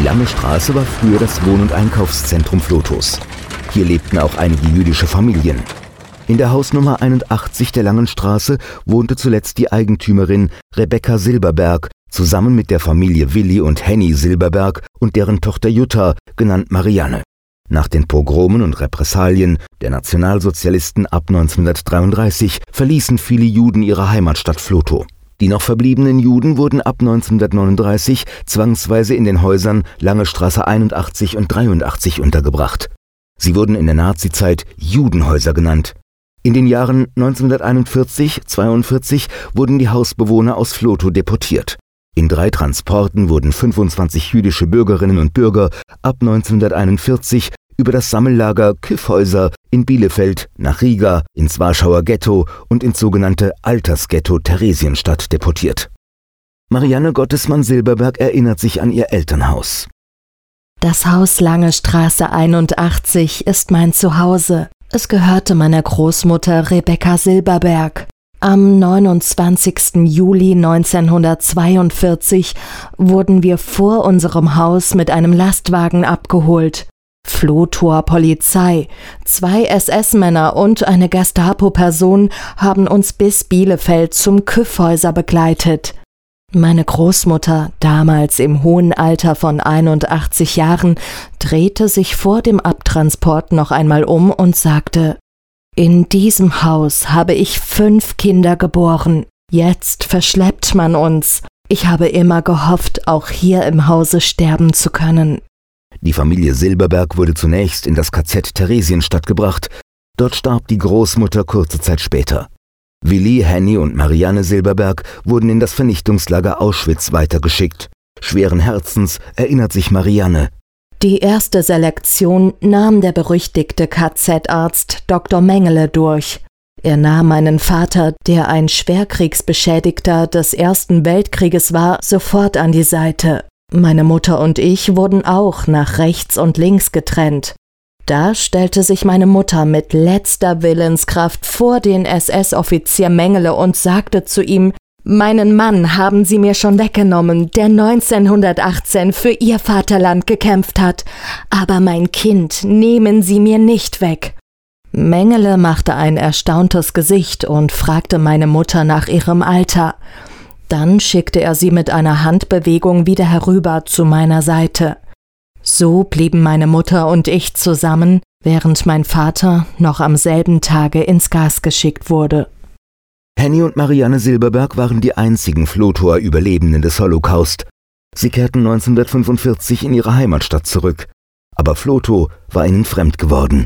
Die Lange Straße war früher das Wohn- und Einkaufszentrum Vlotos. Hier lebten auch einige jüdische Familien. In der Hausnummer 81 der Langen Straße wohnte zuletzt die Eigentümerin Rebecca Silberberg zusammen mit der Familie Willi und Henny Silberberg und deren Tochter Jutta, genannt Marianne. Nach den Pogromen und Repressalien der Nationalsozialisten ab 1933 verließen viele Juden ihre Heimatstadt Vlotho. Die noch verbliebenen Juden wurden ab 1939 zwangsweise in den Häusern Lange Straße 81 und 83 untergebracht. Sie wurden in der Nazizeit Judenhäuser genannt. In den Jahren 1941-42 wurden die Hausbewohner aus Vlotho deportiert. In 3 Transporten wurden 25 jüdische Bürgerinnen und Bürger ab 1941 über das Sammellager Kyffhäuser in Bielefeld nach Riga, ins Warschauer Ghetto und ins sogenannte Altersghetto Theresienstadt deportiert. Marianne Gottesmann-Silberberg erinnert sich an ihr Elternhaus. Das Haus Lange Straße 81 ist mein Zuhause. Es gehörte meiner Großmutter Rebecca Silberberg. Am 29. Juli 1942 wurden wir vor unserem Haus mit einem Lastwagen abgeholt. Vlothoer Polizei, 2 SS-Männer und eine Gestapo-Person haben uns bis Bielefeld zum Kyffhäuser begleitet. Meine Großmutter, damals im hohen Alter von 81 Jahren, drehte sich vor dem Abtransport noch einmal um und sagte: »In diesem Haus habe ich 5 Kinder geboren. Jetzt verschleppt man uns. Ich habe immer gehofft, auch hier im Hause sterben zu können.« Die Familie Silberberg wurde zunächst in das KZ Theresienstadt gebracht. Dort starb die Großmutter kurze Zeit später. Willi, Henny und Marianne Silberberg wurden in das Vernichtungslager Auschwitz weitergeschickt. Schweren Herzens erinnert sich Marianne. Die erste Selektion nahm der berüchtigte KZ-Arzt Dr. Mengele durch. Er nahm meinen Vater, der ein Schwerkriegsbeschädigter des Ersten Weltkrieges war, sofort an die Seite. Meine Mutter und ich wurden auch nach rechts und links getrennt. Da stellte sich meine Mutter mit letzter Willenskraft vor den SS-Offizier Mengele und sagte zu ihm: »Meinen Mann haben Sie mir schon weggenommen, der 1918 für Ihr Vaterland gekämpft hat. Aber mein Kind nehmen Sie mir nicht weg.« Mengele machte ein erstauntes Gesicht und fragte meine Mutter nach ihrem Alter. Dann schickte er sie mit einer Handbewegung wieder herüber zu meiner Seite. So blieben meine Mutter und ich zusammen, während mein Vater noch am selben Tage ins Gas geschickt wurde. Henny und Marianne Silberberg waren die einzigen Vlothoer Überlebenden des Holocaust. Sie kehrten 1945 in ihre Heimatstadt zurück. Aber Vlotho war ihnen fremd geworden.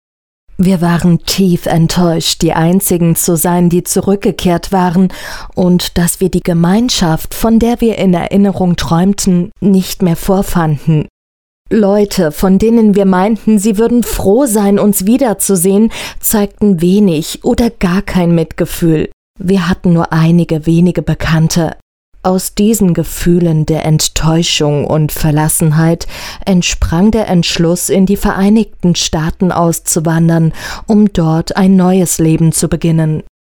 Wir waren tief enttäuscht, die Einzigen zu sein, die zurückgekehrt waren, und dass wir die Gemeinschaft, von der wir in Erinnerung träumten, nicht mehr vorfanden. Leute, von denen wir meinten, sie würden froh sein, uns wiederzusehen, zeigten wenig oder gar kein Mitgefühl. Wir hatten nur einige wenige Bekannte. Aus diesen Gefühlen der Enttäuschung und Verlassenheit entsprang der Entschluss, in die Vereinigten Staaten auszuwandern, um dort ein neues Leben zu beginnen.